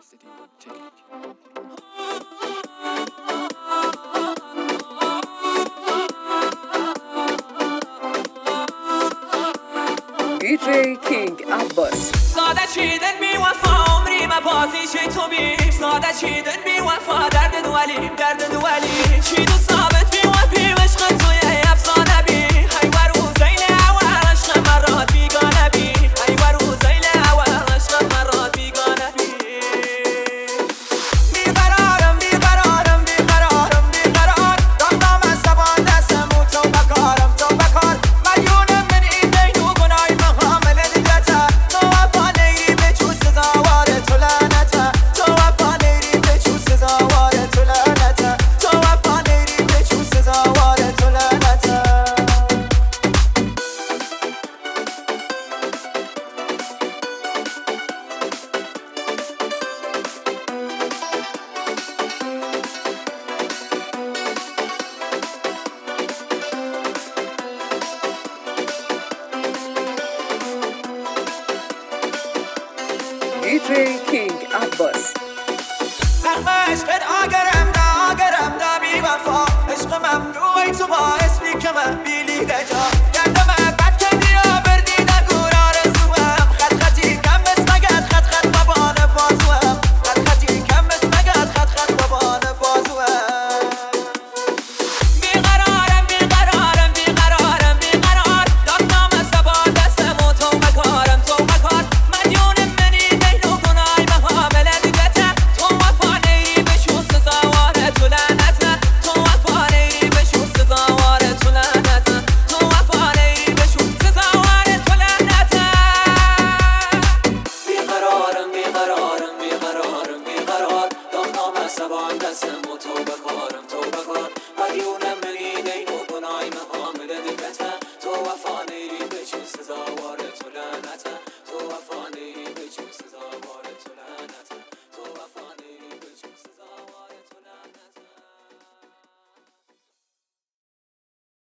DJ King Abbas. ساده چیدن بی وفا عمری مبازی چی تو بی ساده چیدن بی وفا درد دولی چی دو ثابت بی وفی عشق توی افسانه بی ای ورو زیل اول عشق مرات بیگانه بی ای ورو زیل اول عشق مرات بیگانه بی بیقرارم دام از زبان دستم و تو بکار ملیون من این دین و گنای مقامل دیگته تو وفا نیری به چو سزاوار تو لعنته تو وفا نیری به چو سزاوار تو لعنته تو وفا نیری به چو سزاوار تو لعنته DJ King Abbas. عشقت آگرم دا بی وفا عشق ممنوعی تو باعث بی که من بیلی دجا گردم بد کردی یا بردی در گور آرزوهم خطی کم بس مگد خط بابان بازوهم خطی کم بس مگد خط بابان بازوهم بیقرارم دام سبا دستم و تو مکار ملیون منی دین و گنای محامل دیگته تو وفا نیری به شو سزاوار تو لعنته تو وفا نیری به شو سزاوار تو لعنته تو وفا نیری به شو سزاوار تو لعنته بیقرارم دام سبا دستم و تو بکارم